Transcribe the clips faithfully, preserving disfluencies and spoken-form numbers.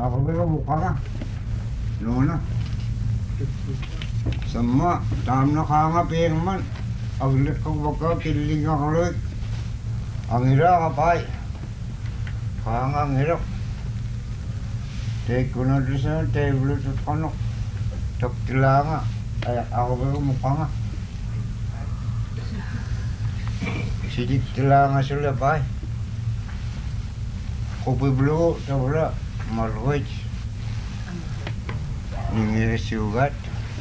Ako ba mukha ka? Luna. Sama, tam na kanga pirman. Aglit kong baka kiling ang loy. Ang hira ka pa'y. Kanga ang hira. Take ko na doon sa table at ano. Tok tila nga. Ay, ako ba mukha nga? Sidik tila nga sila pa'y. Kopi blue, tabla. Marwaj. Ini sugat.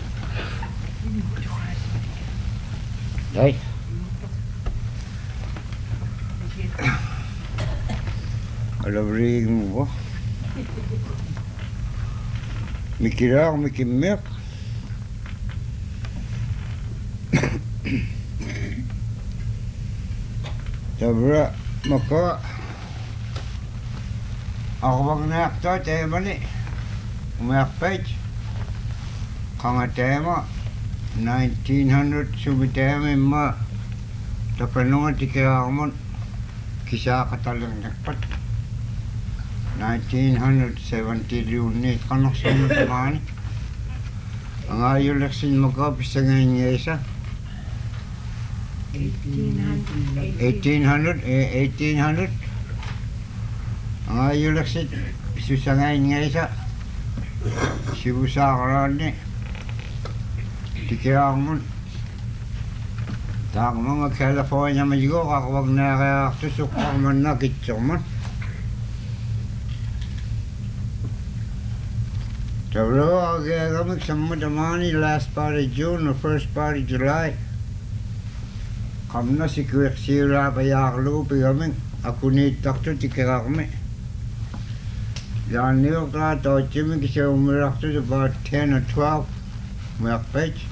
Dai. Alam ring mo. Mikir ako, mikimek. Tabra, maka. Ako bang naakto, tema ni. Umayakpage. Kanga tema. nineteen hundred subitema ma. Tapanungan tikira ako mo. Kisa katalang nakpat. nineteen seventy unit. Kanok sunod naman. Ang ayaw laksin magkapis sa ngayon niya isa. eighteen hundred. eighteen hundred. Ang ayaw laksin. Susangay niya isa. Sibusa karan ni. Tikira mo. Tak mga California majigo. Kakawag na kaya susukak man na kitso man. Tablo kaya kami sama damani last part of June or first part of July. Kami na si Kwek Sira payaklo pi kami. Ako ni takto tikira kami. Yan niyo ka to Jimmy kasi umirak to about ten or twelve. Umirak page.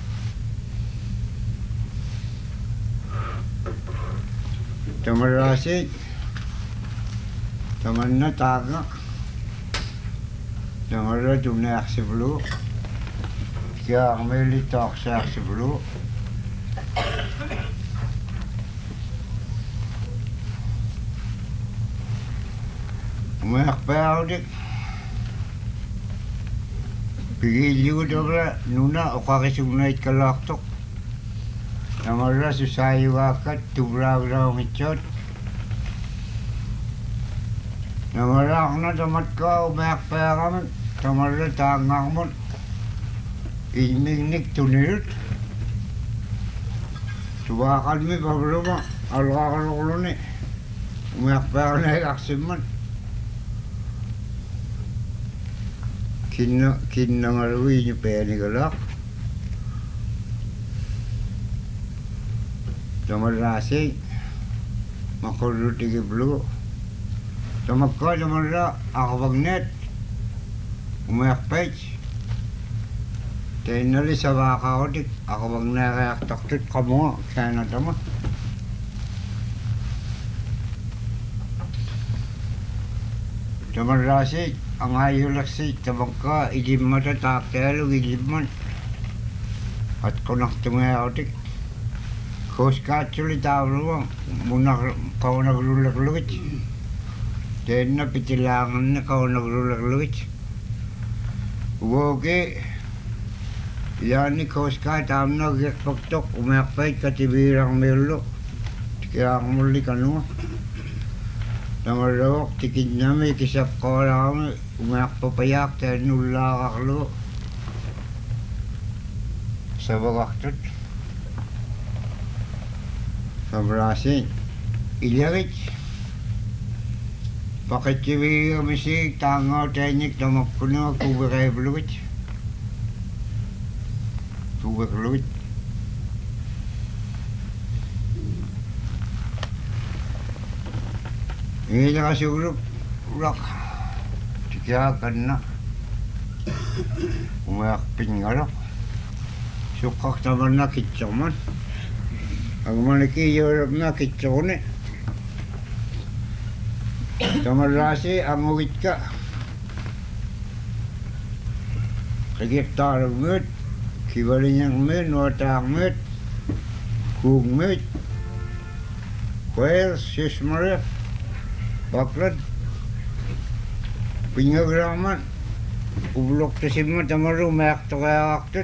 Tamarasi. Taman na taga. Tamara dumna aksi blue. Kaya kami litok sa aksi blue. Umirak pa ako dik. Pigilyo dobra nuna o kakisugnay kalaktok. Tamara susayo akat tubra-bra ang itchot. Tamara ako na tamat ka umiyak pa kami. Tamara tangak mo. Inig-nig tunirut. Tubakan mi pablo mo. Alaka-kalukulo ni. Umiyak pa ako na ikaksim man. Kina, kina nga luwi niyo pa yan ikalak. Tamarasi. Makuruti ki blue. Tamakka tamarra. Ako bagnet. Umayak page. Tinali sa baka ko dik. Ako bagnet taktit ka mo. Kaya na tama. Tamarasi. Ang ayulaksi, tabangka, ilim matatakelo, ilim man. At kunak tumayaotik. Kuskachuli tawlo, muna kau naglulak-lukit. Then na pitilangan na kau naglulak-lukit. Uwoke, yan ni kuska, tam na gagpagtok, umakpay katibirang melo. Kaya ang muli kanuma. Tamarok, tikid na may kisap ko lang, umayak papayak, tayo nula kaklo. Sa bagaktot. Sa brasin. Ilarit. Bakit siwi kami si tangaw tenik tamak ko na kubikay bluwit. Kubik bluwit. Ini na kasi ulo, ulak. Tikiyakan na. Umayak pingalak. Sukak naman na kitsa man. Ang malaki Europe na kitsa ko ni. Tamarasi, ang uwit ka. Kagiktarang mo't. Kibali niyang mo't, nuwatang mo't. Kung mo't. Kwel, sismaref. Baklat. Pingagraman. ublok to simma tamaru mek to kaya aktut.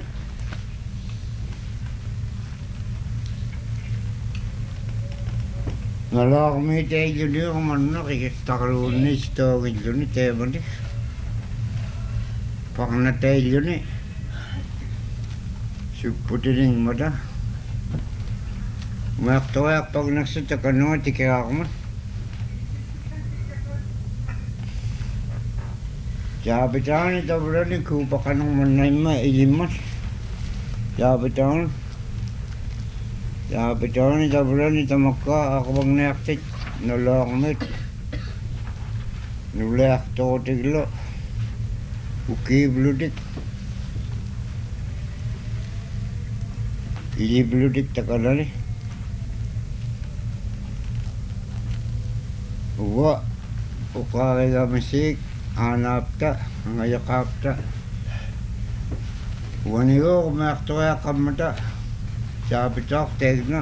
Ngalak mi te juni kamanna kikistakru ni sto juni te bandi. Pakna te juni. Suputining mada. Mek to kaya pag nagsita kano tikaya kaman. Jabitan ito berani kupa kanong manay ma ilimas. Jabitan. Jabitan ito berani tamaka ako bang naktik nalangmit. Nulak to tiglo. Uki bludik. Ili bludik takalali. Uwa. Ukay musik. Anapta, ngayakapta. Wanigo kumaktoya kamata. Sabitak tegna.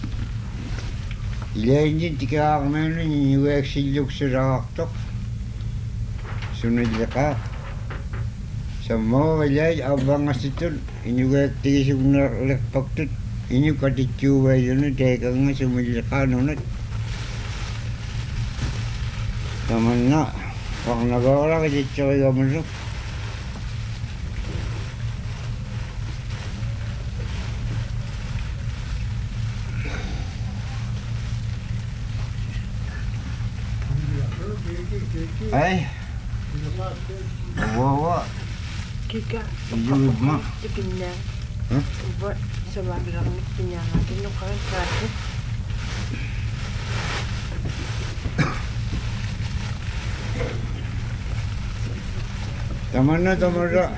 Ilenjin tika kameno niwek siluk siraktok. Sunod laka. Sa mga ilay abang asitun. Inyuwek tigisog na lekpaktut. Inyu katitsuway yun. Teka nga sumilaka nunat. Taman na. Wak nagawala kasi tsoy gaman. Ay, wawa. Kika, Iyulog mo. Pinya. Huh? Buat sebab bilang ni pinya. Tino kan kerja. Taman na, taman na.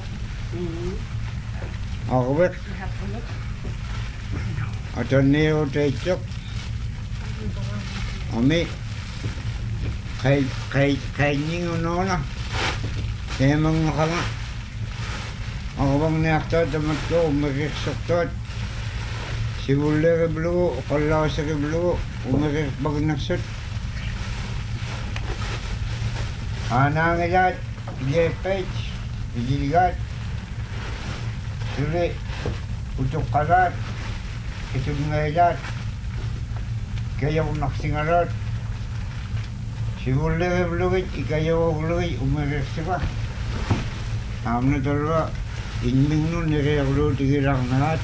Ako ba? Ato niyo taychok. Ami. Kay, kay, kay nying uno na. Kaya mga kama. Ako bang niyakto, tamat ko, umikiksok to. Sibuli ka blu, ukalaw sa ka blu, umikik bag naksot. Anang ilat. Dia page, dijiligat, suri, utuk karat, kisug ngailat, kayaw naksingarat, sibuli blugit, ikayaw blugit, umirik siya. Amna talaga, inming nun, nikayaw blugit, ikirang nahat.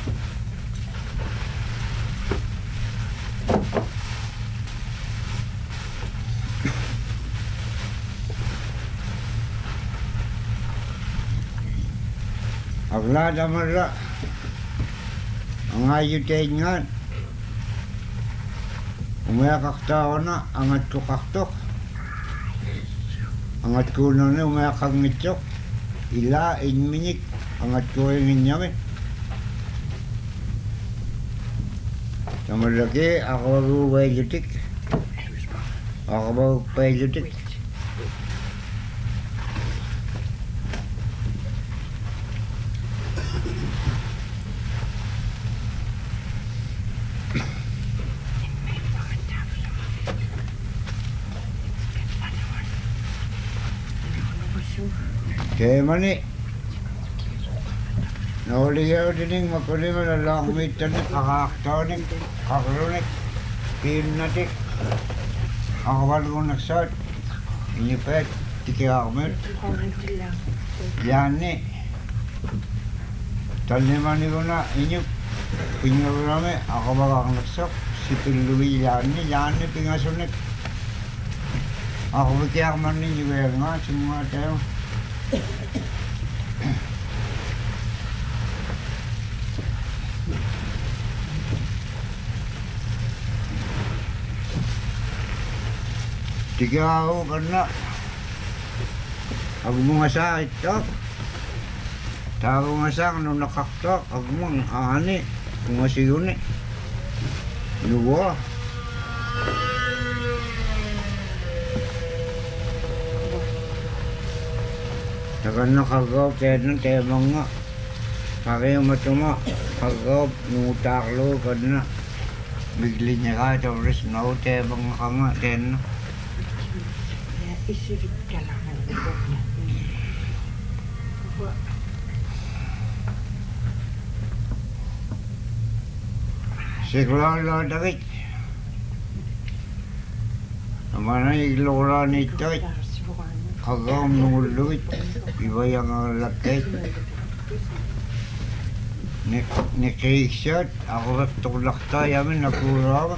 Agla damarra ang ayutayin nga umayak tao na angat ko kaktok angat ko na na umayak kang ngitsok ila inminik angat ko yung inyamin tamaraki ako mag-uway jutik ako mag-upay jutik Kaya mani, nauligaw din yung makuling malalakmit na kakaktaonik, kakalunik, pinatik, akawan ko nagsat, inipet, tikiakmit, yan ni, talimani ko na inyup, pinyarami, ako bakang nagsok, si Piluwi yan ni, yan ni pingasunik, ako bikiyak man ninyo kaya nga, semua tayo. Tiga ako karena ako mga sa ito tao nga sa nung nakaktok ako mga ani kung masiyuni nuwa tagan nakagaw kaya nang kaya mga kaya matuma kagaw nutaklo karena bigli niya ka tapos na ako kaya mga kanga kaya Isirit ka lang ang ibog niya. Sigla David. Mana iglora ni toy. Kagam nuluit. Iba yang lakit. Ni ni kikshot. Ako tulak tayo yamin nakurang.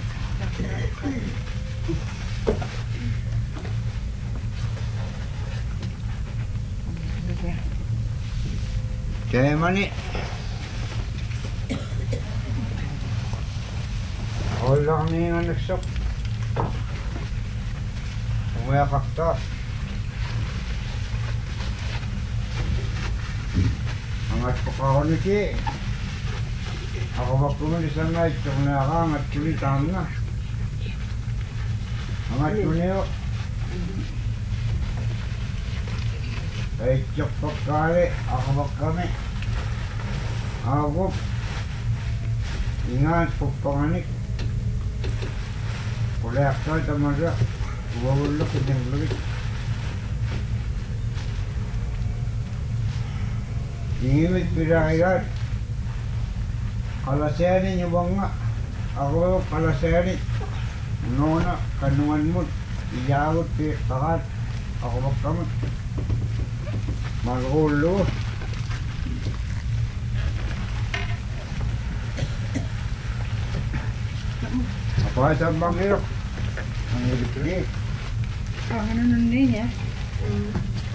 Kaya mani. Walang niya nagsok. Umaya kakta. Angat ko ka ako niti. Ako magkumilis na ito na ka. Angat kulitan na. Angat ko niyo. Kahit tiyok pagkali. Ako magkami. Ako. Ingat pagpanganik. Oleh akal tamaga, wawulok yang lebih. Ingin berairat. Kalau saya ni nyebangga, aku kalau saya ni nona kandunganmu ijawut di takat, aku bakal magulu. Apa sa bang hirap? Ang ibig. Ah, ano nun din ya? Hmm.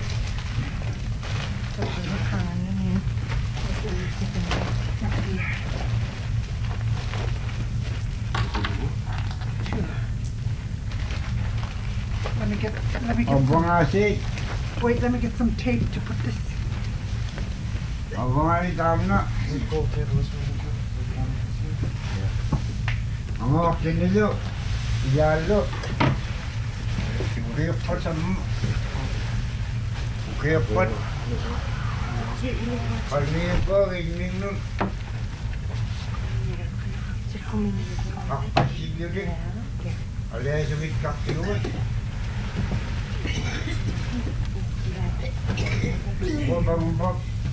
Let me get, let me get Abang some, asik. wait, let me get some tape to put this. Abang ani tamna. Ang waktu nilo, jalo. Kaya pa sa kaya pa. Kaliya ko ingin nun. Ako siguro. Alay sumit kaktiwan. Bambang.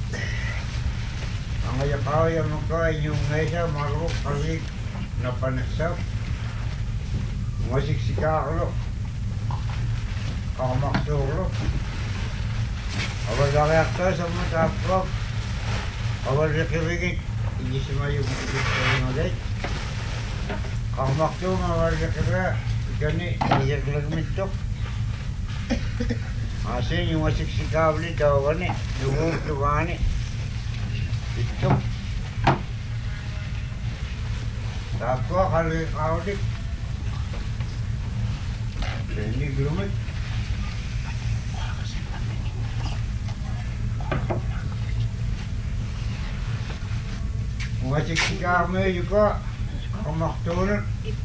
Ang ayaw yang muka yung ngayon maruk kali napanasap. Masiksika ako. Kamaksulo. Awal reaktor sama tapok. Awal rekibigit. Ini semua yung mga ulit. Kamaksulo awal rekibigit. Gani, iyak lang mitok. Asin yung masiksika ulit daw gani. Lumog-lumani. Ito. Tapos kali kaudik. Ini gelumit. Masiksika mo juga kamaktunan.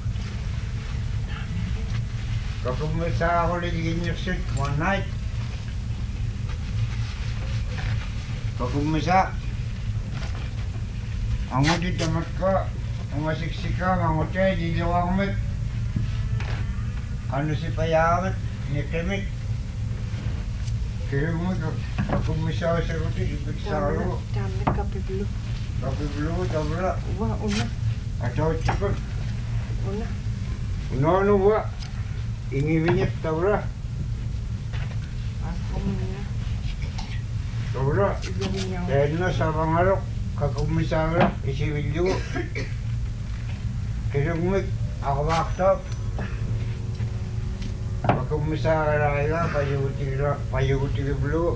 Kapumisa ako ulit ginyaksit one night. Kapumisa. Ang ulit tamat ka. Ang masiksika, ang utay, di liwangmit. Ano si payamat, ni Kemit. Kaya mo, kapumisa sa ulit, ibig sa alo. Dami kape blue. Kape blue, tabla. Wah, una, Atau cikot. una. Uno-uno ba? Ingi-winyat, tabla. Ako muna. Tabla. Ibigay niya. Dahil na sa pangarok, kakumisa ka, isibilyo. Kaya gumit, ako baktap. Kakumisa ka na kaya, payuti ka, payuti ka blue.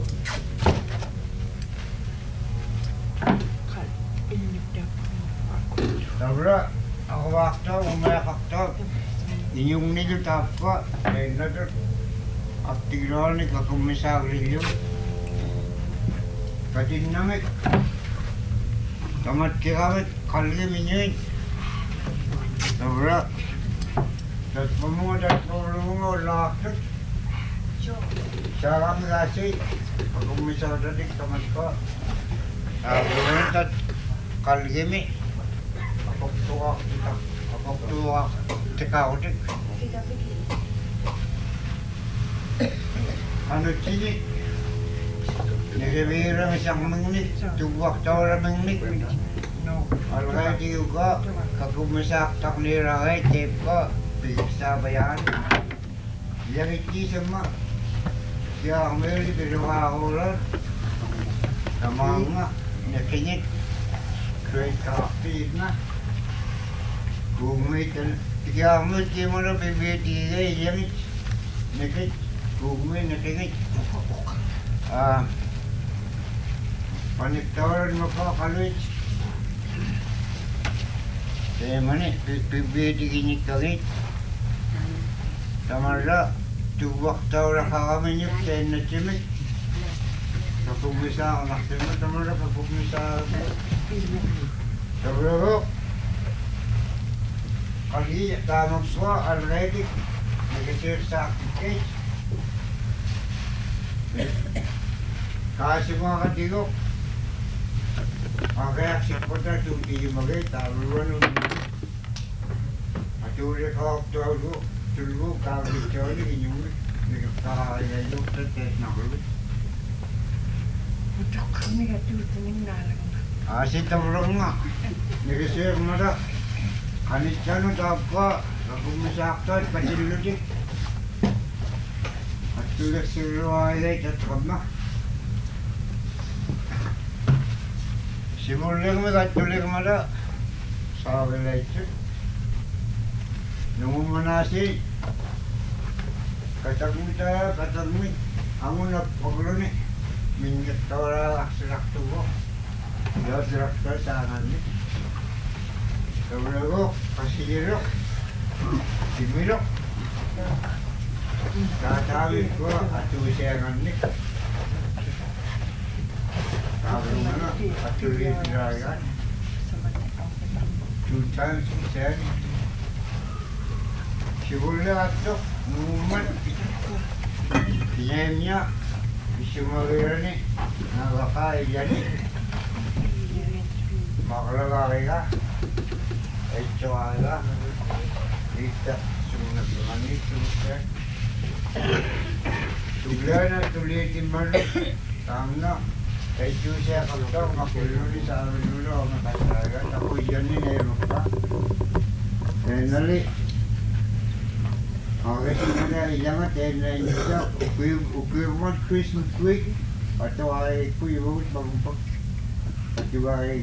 Kal, inyip na ako. Tabla, ako baktap, umaya baktap. Inyong nilutap ka, dahil na doon. At tignan ni kakumisa ka rin yun. Katinamit. Tamat kiramit, kalli minyin. Tabla. Dat pemunga dat pemunga lakit. Sarang kasi. Kakumisa dadik tamat ka. Tabla dat kalli mi. Kapag tuwa kita. Kapag tuwa tika udik. Ano sini? Nagabira isang mingnik, tuwak tawara mingnik. Alright juga, kakumasak tak nirai tip ko, bisa bayan. Yang itu semua, yang meli berdua orang, sama nga, nakinyit, create coffee na. Gumitan, yang mesti mana bibiti gay yang nakit, gumi nakinyit. Ah, paniktaran mo pa kalit. Kaya mani, bibiti kinyit kalit. Tamarla, tuwak tawra kami nyuk ten na chimik. Kapumisa ako nakasima, tamarla kapumisa ako. Tamarla, kali tamang swa, already, nagasir sa akin. Kasi mga katigok, ang reaksyon ko na tuti yung magay, taruan nun. At uli ka ako tulgo, tulgo, kagit ka ulit, inyong nagkakaya yung sa test na ulit. Untuk kami ka tuti ng nalang. Asi tamarang nga, nagasir mo na. Kanit ka nun tapos, nakumisakta at patiludik. At tulak siruay at kama. Simulang mo at tulik mo na. Sabi na ito. Nung umanasi, katagmita, katagmit. Ang una paglo ni. Mingat tawara aksilakto ko. Diyos rakto sa amin. Sabi pasilirok. Similok. Tatawin ko at tuwisayangan ni. Sabi mo na, patuloy pinayan. Two times said. Siguro na ito, numan. Pinayam niya, isumagiro ni, nakakain yan ni. Makalagay ka. Ito ka. Dito, sumunod naman ni, sumunod. Tugla na, tulitin mo na. Tama na. Kaya siya kapto, makululi sa amin ulo, makasalaga. Ako yan ni, nairoon pa. Eh, nali. Okay, sinala, ilangat, eh, na siya. Ukirman Christmas week. Ato ay kuyot, bagong at iba ay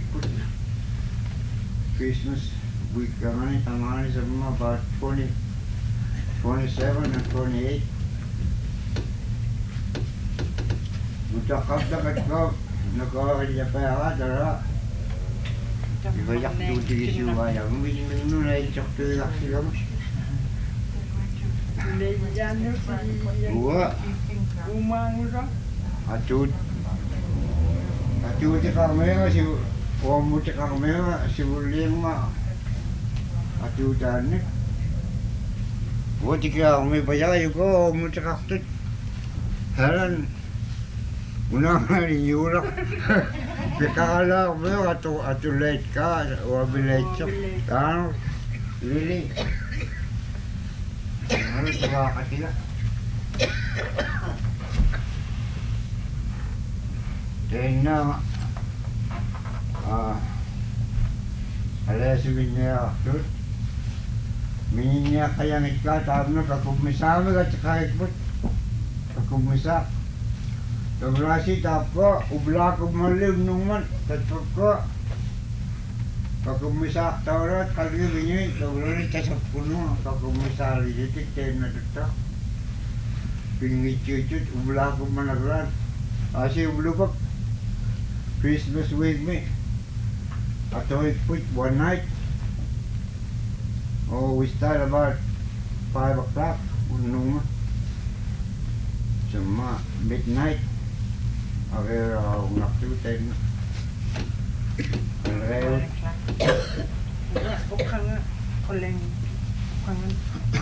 Christmas week kami, tamahan sa mga about twenty, twenty-seven and twenty-eight. Mutakap dapat ko, nagkakaliya pa yaka, dara. Ibayak tuti kasi wala. Mungkin nung na itak tuti sila mo. Uwa. Atut. Atut kami nga si Omo kami nga si Wuling ma. Atutan ni. Uwa tika kami bayay ko Omo kakatut. Haran. Unang ninyurak. Kakala ko yung ato atulet ka, wabiletso. Ano? Lili. Ano sa ka sila? Then na, ah, alasin niya ako. Mininya kaya ngit ka, tabi na kakumisama ka tsaka ikot. Kakumisa. Kagrasi tapo, ubla ko malim naman, tatpag ko. Kakumisa taurat, kali binyin, kagrasi tasap puno, kakumisa lijitik, tayo na dito. Pingit-chut, ubla ko managran. Asi ublo pa, Christmas with me. Ato I put one night. Oh, we start about five o'clock, unong sama midnight. Okay, ako naktutin. Alright. Bukan nga. Kuling. Bukan nga.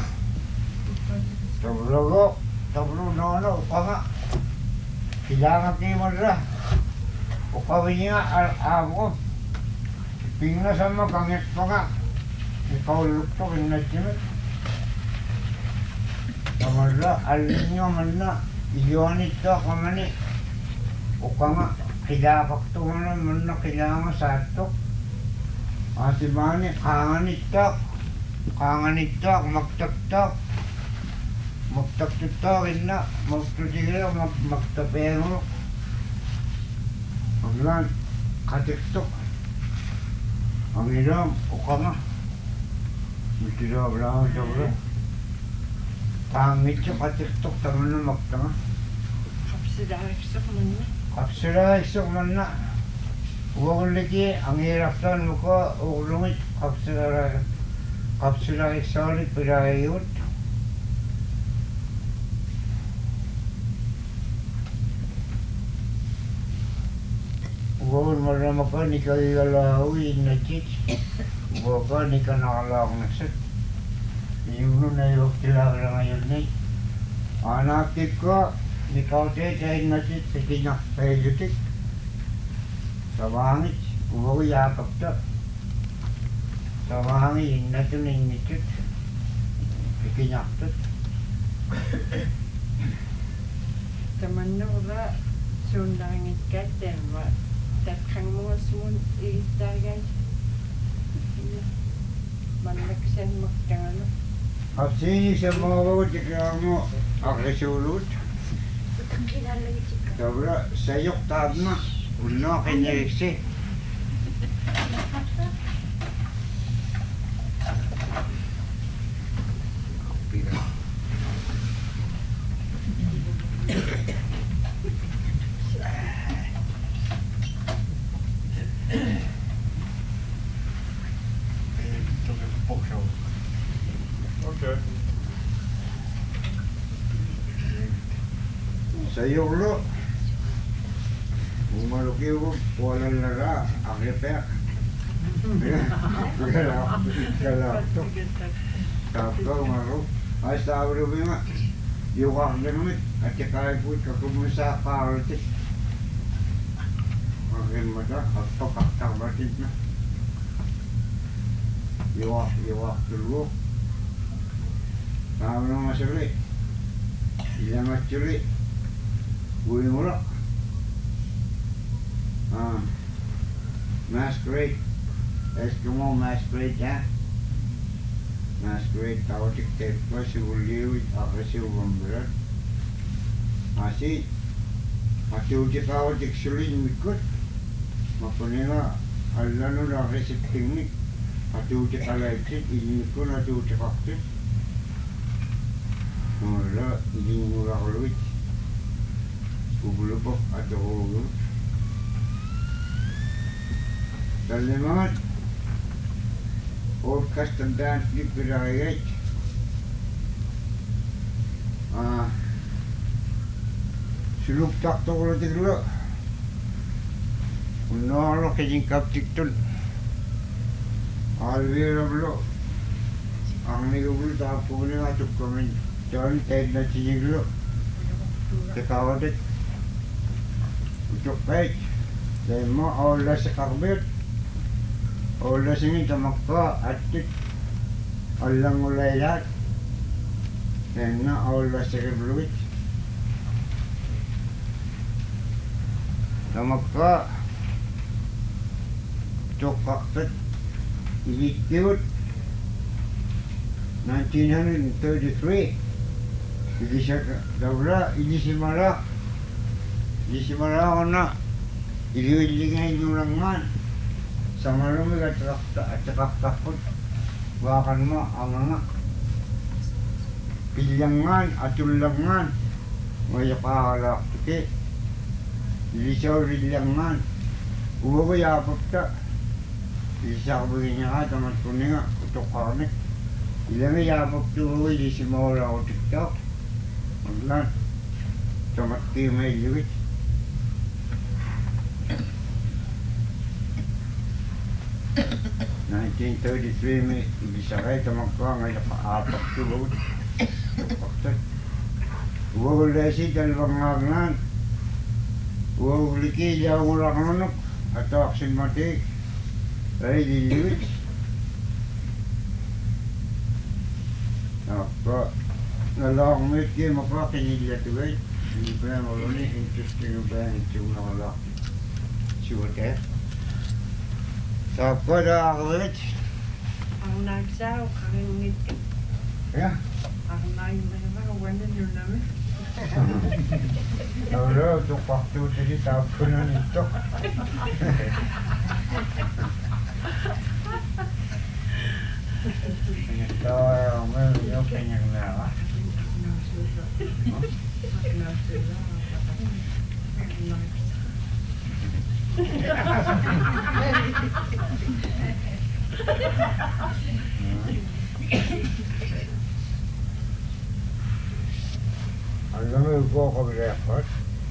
Tablo ko. Tablo na ano. Upa nga. Kailangan kayo mo na. Upa niya ako. Pingna sa mga kangit pa nga. Ikaw lukto. Kinatsimit. Tamarla. Alin nyo man na. Iyon ito kamani. Ukanga kilakak to nga naman na kailangan sa ito. Ati mani, kanganitak. Kanganitak, magtaktak. Magtaktak ina. Magtutigil, mag magtapero. Maglan, katiktok. Ang ilang, ukanga. Mitira, wala nga siya. Pangit siya katiktok, tama na magtanga. Kapsidarisok man na. Kapsidarisok man na. Huwag lagi, ang hirap tan mo ko, ulungit, kapsidarisok. Kapsidarisok ulit, pinahiyot. Huwag mo naman ka, ni ka ilalawi na chits. Huwag ka, ni ka nakalawag na sit. Yung nun na yung kilala ngayon ni. Anakit ko, ni kaute tayo na chits, sa kinakpayutik. Sa bangit, huwag yakap to. Sa bangit, yun na ito na yung chits. Sa kinaktot. Taman na wala. Sundangit ka, tema. Tatkang mga sumun, itagay. Manlaksan magtangano. Kapsini sa mga bawat ikla mo, akisulot. Sobra, sayok tab na. Uno, kinyeriksi. Okay. Sayok lo. Umaluki ko, walang lara, akipek. Galak, galak to. Tapos umaru. Ay, sabi rin nga. Yung kakagano'n, at kaya po kakumusa karotis. Akin mo ta, at pagkaktabatid na. Iwak, iwak dulu. Sabi ng masuli. Ilang at suli. Uwi mo lang. Ah, masquerade. Eskimo masquerade ya. Masquerade tawatik tepa si uliwit akasi ubamberat. Masih masih uji tawatik suling ikut. Mapunila alano na resip teknik. Masih uji kalaitit ini ikut masih uji kaktis. Wala ini murah luit. Ubulupok atau ubulupok. Salamat. Orkas tandaan di pirayat. Ah, suluk tak to ulo tiglo. Uno lo kajing kaptik tun. Alvira blo. Ang ni ubul ta po ni atuk komen. Jan ted na tiglo. Kekawadet. Utuk baik. Demo Allah sekarbet. Allah singin tamakka atit. Allah ngulayat. Demo Allah sekarbet. Tamakka. Tukaktet. Ilikiyot. nineteen thirty-three. Hindi siya dabra, hindi si Marak. Hindi si Marak ako na. Iliwilingay nyo lang man. Sa marumig at takaktakot. Bakan mo ang mga pilyangan at ulangan. Maya pahalak tuki. Hindi siya ulilangan. Uwag yapap ta. Hindi siya kabagin niya ka, tamat ko niya, utok kami. Ilang yapap tuwi, hindi si Maura o TikTok. Maglan. Tamat kayo may liwit. nineteen thirty-three may ibisakay tamak ko ngayon pa-apak tulog. Uwag lesi dalawang ngagnan. Uwag liki jaw ulang nunok. Ato aksin matik. Ay diliwit. Apa nalawang mit kayo makakinilya tuwid. Ibang oloni interesting ibang itu nolak. Siwate. Sapko dah awet. Ang nagsaw, kakingit ka. Ya. Ang naging nakakawanan yun namin. Kalau tu waktu tadi tak pernah itu. Tahu orang yang kenyang lah. Alam mo ko ko record.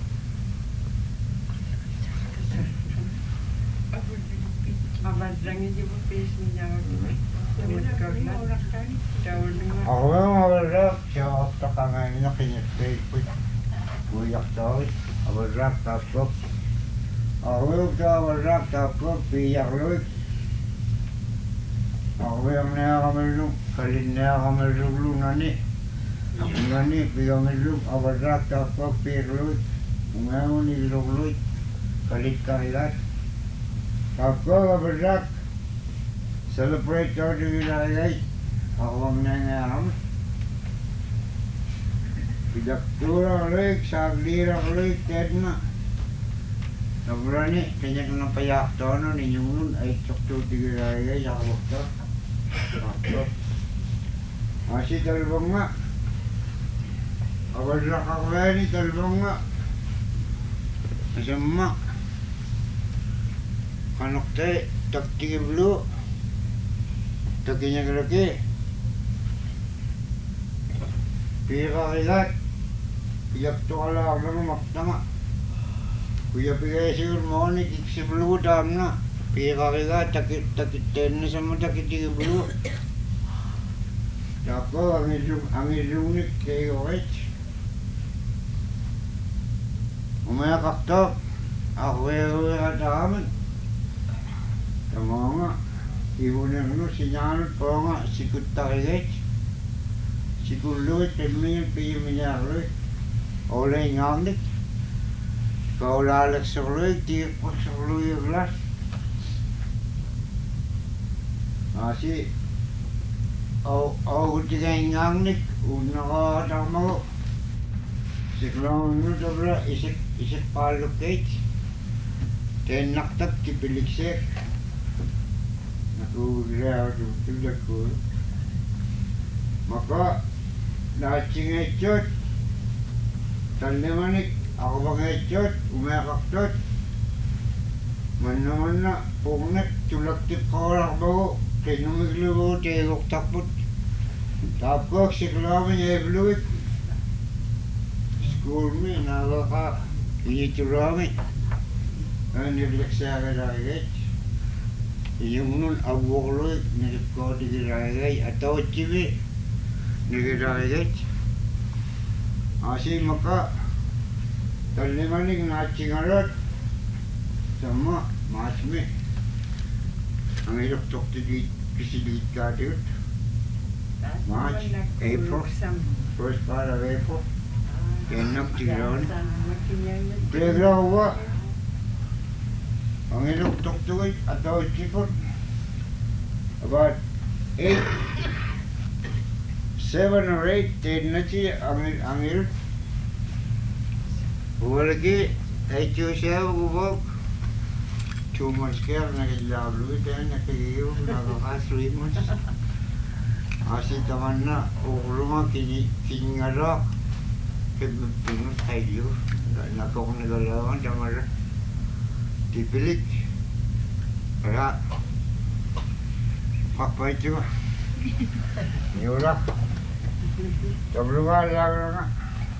Mabadlang hindi mo face niya. Ako nga wala siya after ka ngayon na kinipay. Buyak daw. Awalak tapos. Ako ka awalak tapos biyak loy. Ako yang na kamalung kalin na kamalung lunani. Ako nga ni kamalung awalak tapos pirloy. Ngayon ni loy. Kalit kahilat. Tapos awalak. Celebrate daw di wilayah. Ako ang nangyayam. Pidaktura ulit, saglira ulit, ted na. Nabrani, kanya ka ng payak daw no, ninyong nun, ay tsukto di wilayah, yakabok daw. Ako. Masih talbang nga. Awal na kakawani, talbang nga. Masama. Kanok tayo, taktigim blue. Takinya lagi, pira kilat, piyak tu kalau orang makna, kuya piya siur mau ni kiksi belu dam na, pira kilat takit takit ten sama takit tiga belu, tako angizung angizung ni kayo wech, umaya kakto, aku yang ada aman, tamanga. Ibu nengnu sinyal ponga sikut tarik, sikut luit temil pi menyarui, oleh ngandik, kau lalek serui tiap serui gelas, masih, au au tiga ngandik, unang ada mau, sekarang nu dobra isik isik paluk kait, tenak tak dipilik sek. Aku lihat tu tidak cool. Maka nacing ecot, tanda manik aku bang ecot, umay kaktot. Mana mana pungnet tulak tip korak bau, tenumig lubu tegok takput. Tapos sekolah ni evoluit. School ni naga ini turami. Ani leksa ada lagi. Yung nun abuloy nilipko digiragay atau cibi digiragay asih maka talimaning nacingarat sama masme ang ilok tok di kisilit kadut March, April, first part of April, end of June. Playground ang ilok tuktukoy atau chipot about eight seven or eight ten na siya ang ang il lagi ay siya ubok two months kaya nagilablo ito nakikiyo nakakasri mo asi taman na ukulunga kini kiningarok pinus kayo nakakong nagalawan tamara dipilik kaya apa itu nyurah sebelum ada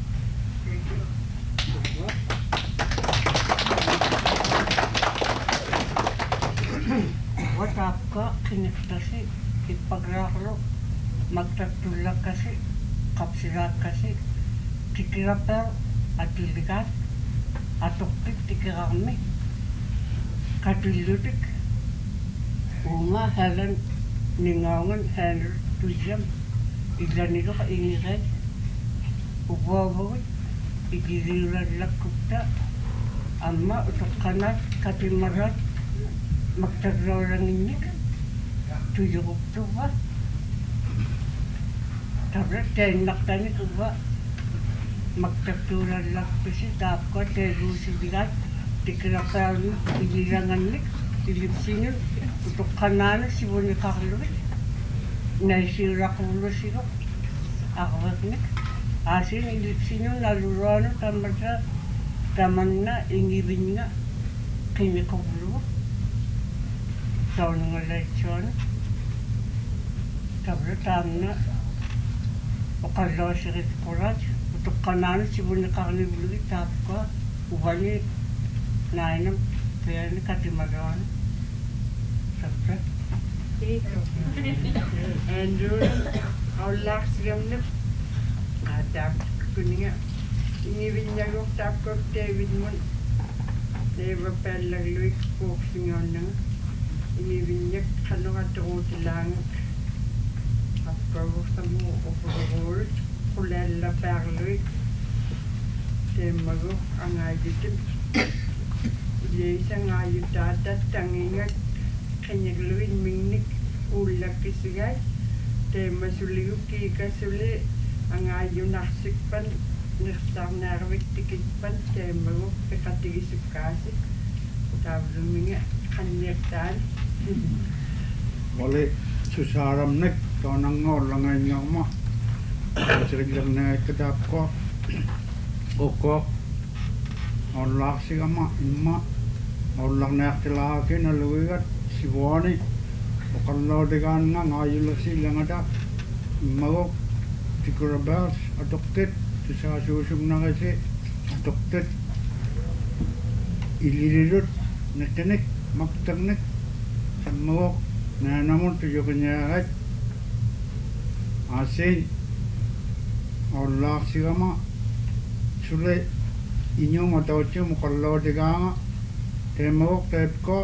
What's ka kinistasi ipagralo magtatulak kasi kapsilat kasi tikirapel at tilikat atuktik tikirami katilutik uma helen ningawan helen tujam ilan itu ka ingiray ubawawit igiriurallakkuta amma utuqqanat katimarat maktarrooranginnik tuyuquptuva tabra teennaqtani kuva maktartuurallakpisi taapqa teeruusivigat tikiraqaarni igirangannik ilipsinut utuqqanaana sivuniqarluvit naisiuraqullusigo arvaqnik asin ilipsinun naluruanu tamata tamanna ingivinga qimiquvlugu saunungalaitsuanu tabra taamna oqalloosirit qurat utuqqanaana sivuniqarlivlugi taapqa uvani nainam peani katimaruanu tabra Andrew aulaqsigamnip atap kuninga ingivinnaguk tapkok David mun Deva pellagluik puuksingonnanga ingivinnak qanuqatuqutilaangak appavurtamu upururuut qulalla paarluik teemmaguk angaajitim ileisangaajuttaatat tangingak qinigluin mingnik uullakkisigai teemmasuliguk kiikasuli angaajunarsikpan nirsaarnaarvittikitpan teemmaguk peqatigisukkaasi taavluminga qanniartaan wali susaaramnik toonangoorlangainngorma asiriglarnaakataapko ukko orlaaqsigama imma orlarnaartilaakin aluigat sivuani oqallootigaannga ngaayullersiillangata immaguk tikurabels atoqtit tusaasuusumnarisi atoqtit ilililut neqinik makternik sammaguk naanamun tujuqinyaaqat asin orlaaqsigama sule inyunga tawchu muqallootigaanga teemmaguk teepko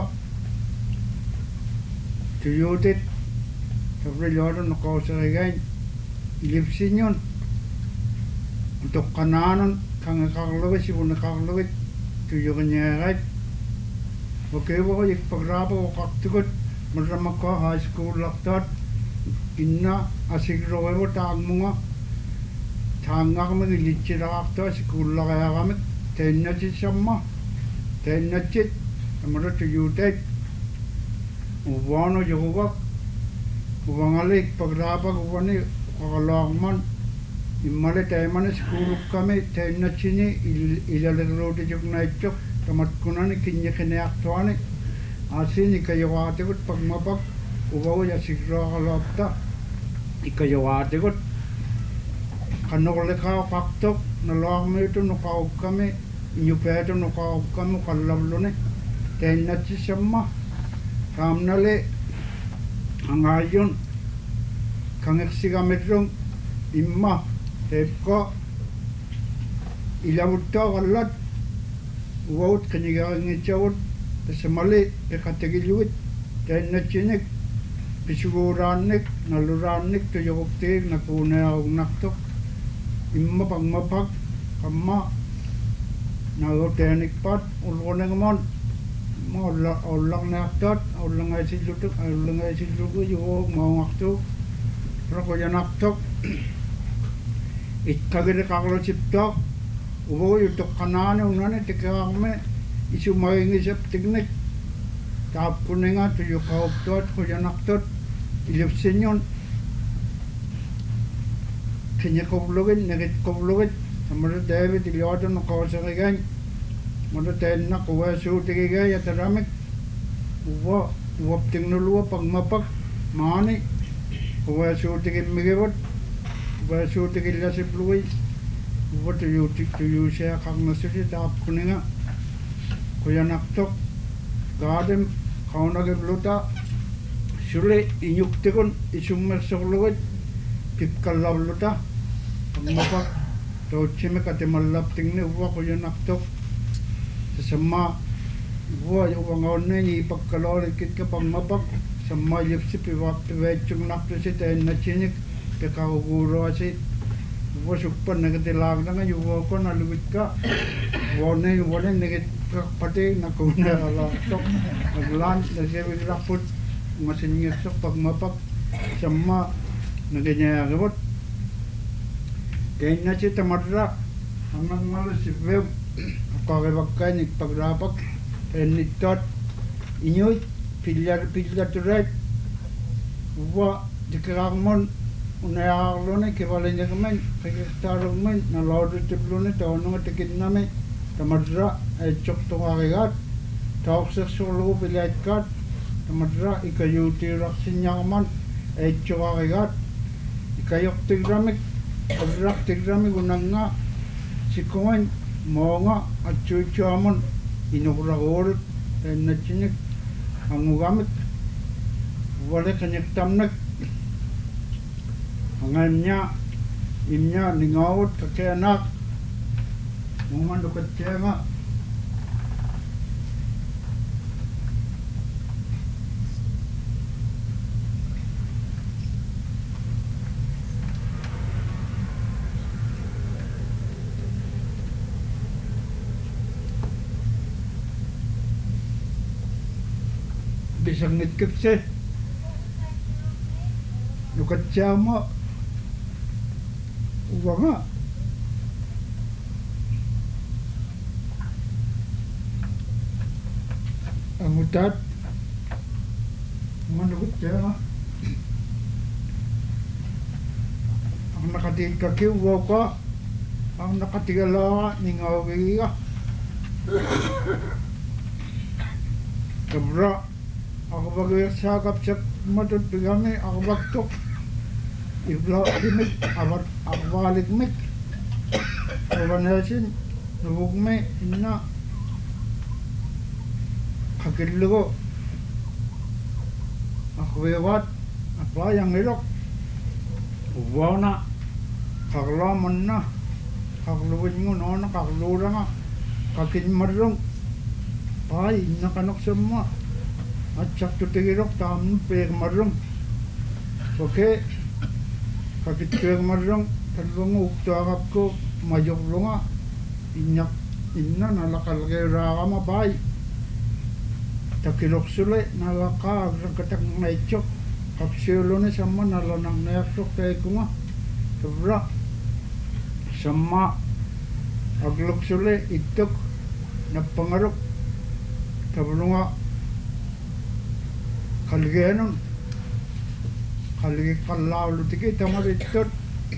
tuyuutit tabriloodun noqooserigain ilipsinyun toqqanaanun kangeqarlugit sivuniqarlugit tuyuqinyaaqat okeevoq ikpagraapo oqartukut marramakko high school lartaat inna asigruevo taangmunga taangarmig ilitsilaqartua sikuullariaramik teennatissarma teennatsit amara tuyuutait uvano yoguvak uvangale ikpagraapak uvani qaqalaarman immale taimane skuulukkami teennatsini ilaleruutijuqnaitsuq tamatkunani kinniqineartuani asini kayawaatigut pagmapak uvagu yasigruaqalaapta ikayawaatigut qannorliqaa qaqtuq nalaarmiitu nuqaukkami iñupeetu nuqaukkami qallavluni teennatsissamma kaamnale angaayun kangeqsigamitrung imma teepko ilavuttaa qallat uvaut qinigaringitsagut tasamali peqatigilluit tainnatsinik pisuguuraannik nalluraannik tuyoquptiik nakuunearugnartuq imma pangmapak qamma naagutaanikpaat ulquningmon ma olla ollarnaartaat ollangaisillutut ollangaisillugу юуг маунарту рокоянартоq иккагилеқарлутиптаа увоyu тоққанаани уннани тикаарме исумагингисап тикник таапкунинга туйуқауптуат қуянартут илупсиньон кинеқовлугин негитқовлугит тамара David илиотун қаусериган мона тенна қуасуутигига ятарамик ува уаптигнулуа пагмапак маани қуасуутигиммигивут қуасуутигилласиплуи ува туюутик туюусиа қарнасуси таапкунинга қуянартоқ gaadem qaunagirluta sule inyuktикун isummersorlugut pipkallavluta pangmapa tootchime katemallaptingni uwa quyanaqtoq samma uwa uwangaunne ni pakkaloorikkitka pangmapak samma yipsi pivaappiveitsugnaqtusi tainnachinik peqaruguuruasi Uwa sukpan nagatilag na nga yuwa ko naluwit ka. Wane wane nagit pati nakuna ala sok naglan nagsewi rapot masinngit sok pagmapak sama naganya gabot. Kaya na si tamadra hanggang malas si Bev kakibagkay nagpagrapak kaya nitot inyoy pilyar pilyar turay uwa dikakakmon unayakaklo na kibalay niya kaman kakistarong man nalawdo tiblo na taon nga tikit namin tamadra ay chok to kakigat tawag sa solo pilayat kat tamadra ikayuti raksin niya kaman ay chok kakigat ikayok tigramik pagrak tigramik unang nga si kuman mo nga at chuchamon inukuragorot ay nachinik ang ugamit wala kanyak tamnak ang niya imnya ningawot kakianak Muman lukat siya nga bisang nitkip siya lukat siya mo uwa nga ang utat manukot siya nga ang nakatigil ka kiwa ka ang nakatigala ningawi ka kabra ako bagayasakap sa matutugami ako bagtok ibla dimik abat abalik mik kawanesin nubugme inna kakilgo akwewat apa yang irok uwana kaklaman na kakluwin mo noon kaklura nga kakinmarong pay nakanok semua at sakto tigirok tamun pek marong okay kakit pek marong talong ukto akap ko mayok lunga inyak inna nalakalagay raka mabay takilok sule nalaka agrang katak naitsok kapsilo na sama nalanang nayaksok kay kuma sobra sama aglok sule itok napangarok tabulunga kalgenon kalge kalawlo tiki tamaritot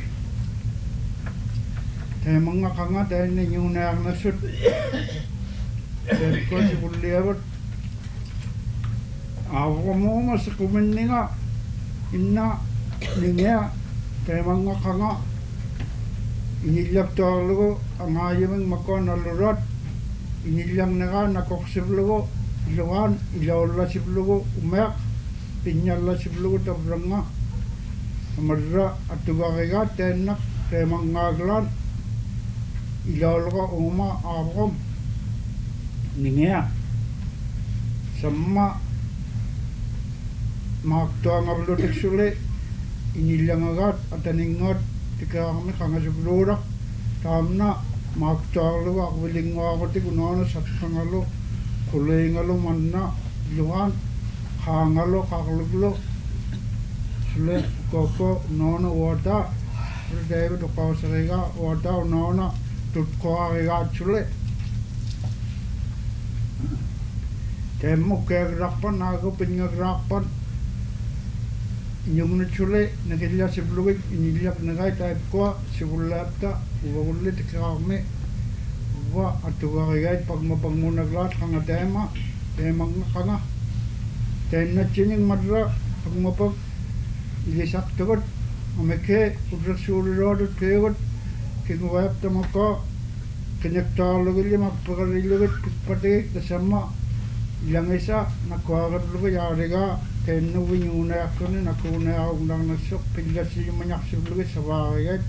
tayo mga kanga tayo ninyong nayak nasud tayo ko si kuliabot ako mo mas kumin nga inna ninya tayo mga kanga inilap to ako ang ayamang makon nalurat inilang na nga nakoksiblo Iluan, ilaw la siblugo umayak, pinyal la siblugo tabranga. Amadra at tugakiga, tenak, temang ngaglan, ilaw la uma akom. Ningya, sama makto ang ablutik suli, inilang agad at aningot, tika kami kanga siblura, tamna, makto ang luwa, wiling ako tikunono sa kangalo. Kulay nga lo manna, luhan, hangalo, kakaluglo, sule, koko, nono, wata, sule, David, ukaw sa kiga, wata, nono, tutko kiga, sule. Temo, kaya grakpan, nago, pinagrakpan, inyong na sule, nakilya si Bluwig, inilyak na kay type ko, si Bulap ta, uwagulit, kami, wa atuwa kagay pag mapangmunaglat kanga tema temang kanga ten na chining madra pag mapag ilisak tugot ameke udrasulirod tegot kiguwap tamako kinektalogili magpagalilugot pati kasama ilang isa nakuhagat lugo yariga ten na winyuna ako na nakuna ako lang nasok pigasi yung manyak sulugo sa bakayat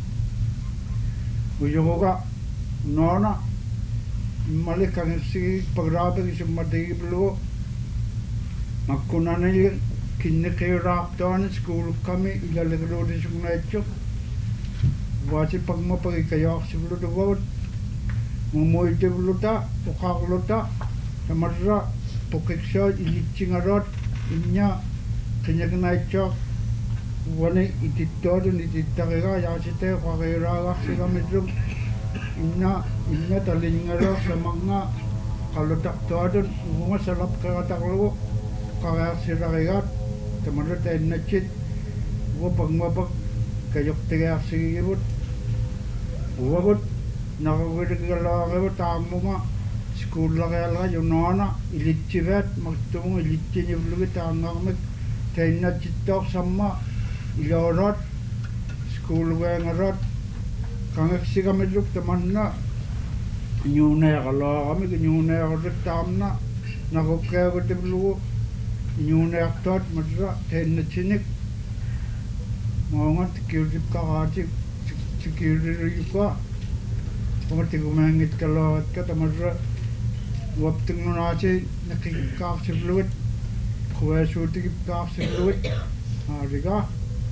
uyo ka Nona, mali kang si pagrabe si madiblo. Magkuna na yung kinikirap doon school kami ilalagro din sa mga ito. wasi pagmo pagikayak siguro dawat mumoy devluta ukaklota tamarra pokeksa ilitsingarot inya kinyagnaichok wani ititodun itittakega yasite kwakairagaksigamidrum inna inna talingaro samanga kalutaktodun umunga salap kagataklu kagaksiragigat tamarra tainachit wo pagmabak kayoktigaaksigibut uwagut nakagirigalagibu tamunga skullagayalga yunana ilitchivat magtumunga ilitchinivlugi taangagmik tainachittok samma ilorot skuulwengarot kangaksigamidluk tamanna nyuneagalaagamik nyuneagarik taamna nakukkeagutiblugu nyuneaktot madra tainachinik maungat kiuripkagatik sikiuririkwa Pagkatigumangit ka lahat ka, tamadra wapting nunasi nakikakasibluit, kuwesuti kikakasibluit, hari ka.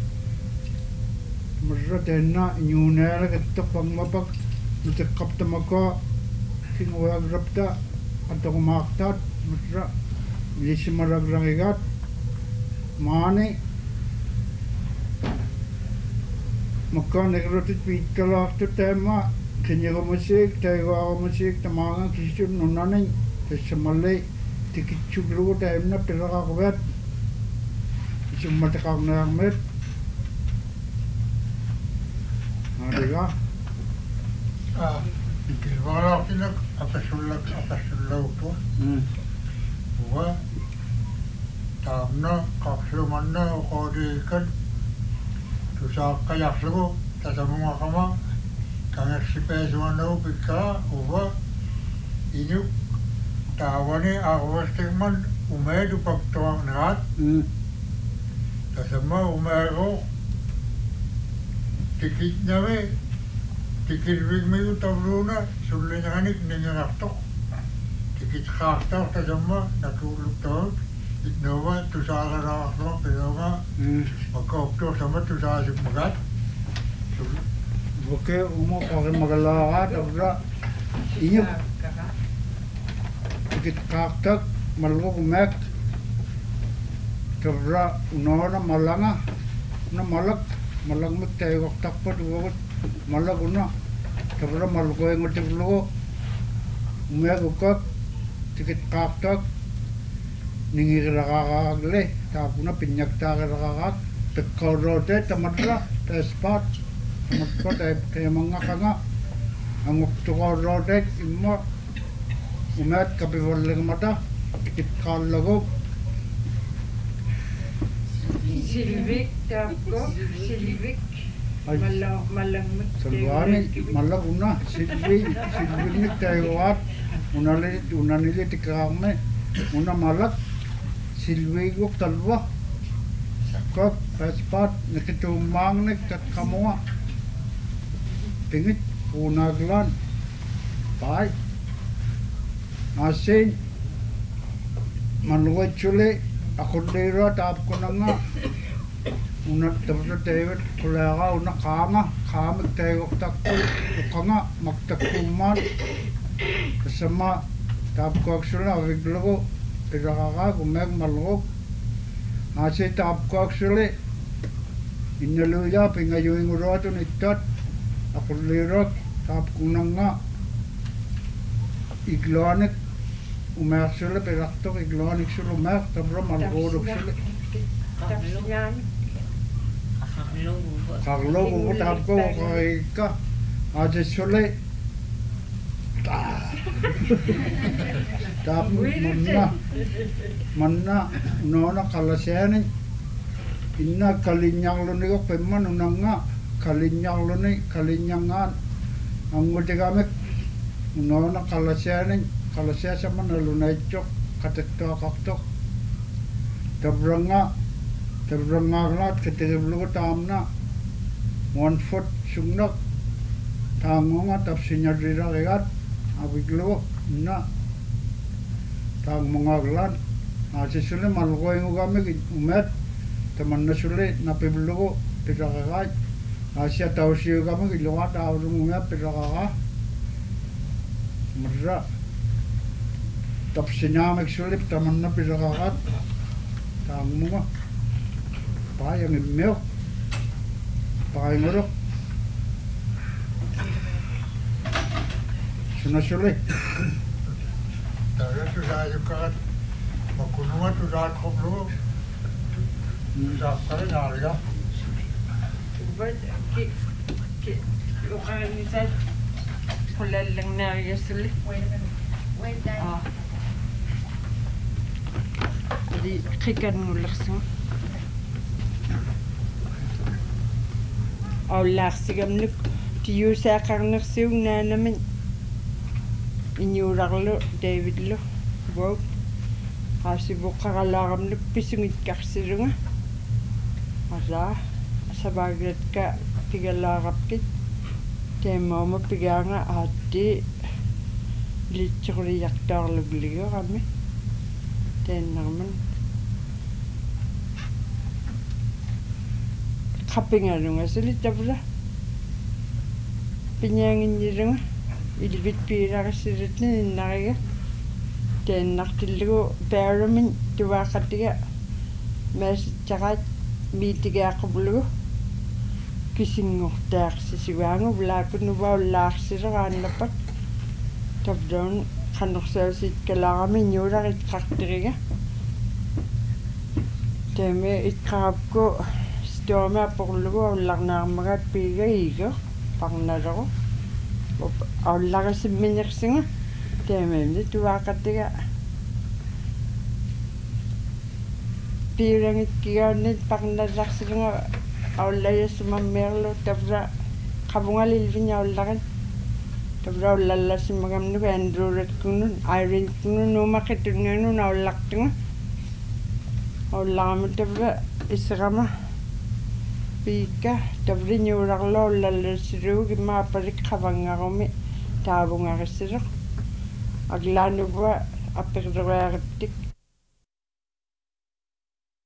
Tamadra tenna inyunera katok pangmapag, nutikap tamaka, kinwagrapta, at kumaktat, tamadra ilisimaragrangigat, mani, maka negrotit pitkalakto tema, Kenya musik, Taiwan musik, tamanga kisur nunani, kesemale tikicuk lu taimna piraka kuat, cuma tekak nangmet, ada Ah, Pilwara kina apa sulak apa sulau tu, gua tamna kapsul mana kodi kan, tu sa kayak lu, tasa bunga kama. Kanga sipes wano pika uwa inu tawane awas tingman umedu paktuang ngat tasama umero tikit nawe tikit wig me utabluna sulina hanik ningaraktok tikit khaktok tasama natuluk tot itnova tusara raklo pinova makokto sama tusasik magat Oke, umur orang magalahat, abra, ini kita kakak malu kumek, abra unana malanga, una malak, malang mek tayo takpat uwat malak una, abra malu ko yang ucap lu, umek ukak, kita kakak, ningi rakakak le, tapuna pinyak takakak, tekorote tamadra, tespat. Matkot ay kaya mga kanga ang uktukorodek imma umat kapiwalang mata itkalago Silvik tapko silvik malang malang salwani malag una silvi silvi tayo unali unanili tikame una malag silvi ko talwa kop paspat nakitumang nek kamuwa Pingit, unaglan, pai, asin, manuwa chule, ako dira tap ko na nga, una tapos David, kulaga, una kama, kama tayo takto, uka nga, magtakuman, kasama, tap ko actually, aviglago, piraka, gumeg malugog, asin tap ko actually, inaluya, pingayoing urato nitat, Ako lirot, tap kunang nga iglonik umek sila peraktok iglonik sila umek tabra malgodok sila Kaglo ko tap ko kay ka aja sila tap manna manna nona kalasyanin inna kalinyang lo niko pemman unang nga kalinyang lo ni kalinyangan ang utigamit no na kalasyanin kalasya sa man lunay chok katekto kaktok tabranga tabranga lat ketigiblu tamna one foot sungnak tangonga tapsinya rira kegat abiglo na tang mangaglan asisule malgoy ngugame umet teman na sule napiblu pitakat asia tausiugama kilunga taurunga piraqaqa marra tapsinamek sulip tamanna piraqaqat taangmunga payang immeo payangorok sunasuli Tara tu saya kat makunua tu dah koplo. Dah kali naria. But ki ki organisa kulallang na yasuli. Wait a minute. Wait, Dad. Ah. Di kikan ngulaksan. Aw laksigam nuk tiyu sa karnaksiung na naman inyurarlo David lo wow asibukaralam nuk pisungit kaksilunga asa sabagat ka pigalarap kit tema mo piganga ati lichuri yaktar lugligo kami ten naman kapingalunga sili tabla pinyangin nirunga ilbit pira kasiritni naga ten naktilgo baramin tuwakatiga mes chagat mitiga qablu kisingok tak sisiwango blakun wa laksiragan lapat tabdon khanoksasit kalagami nyura it kaktriga teme it kapko stoma porlugo lagnamagat piga igo pangnaro Allaga simminersinga tememni tuwakatiga pirangit kiyanit paknalaksinga awlaya sumammerlo tabra kabungalilvinya awlagan tabra awlalla simagamnu androret kunun irene kunun numakitunganu awlaktunga awlagamu tabra isagama pika tabri nyuraglo lalasiru gima parik khabangarumi tabungarisiro aglanu ba apirwaartik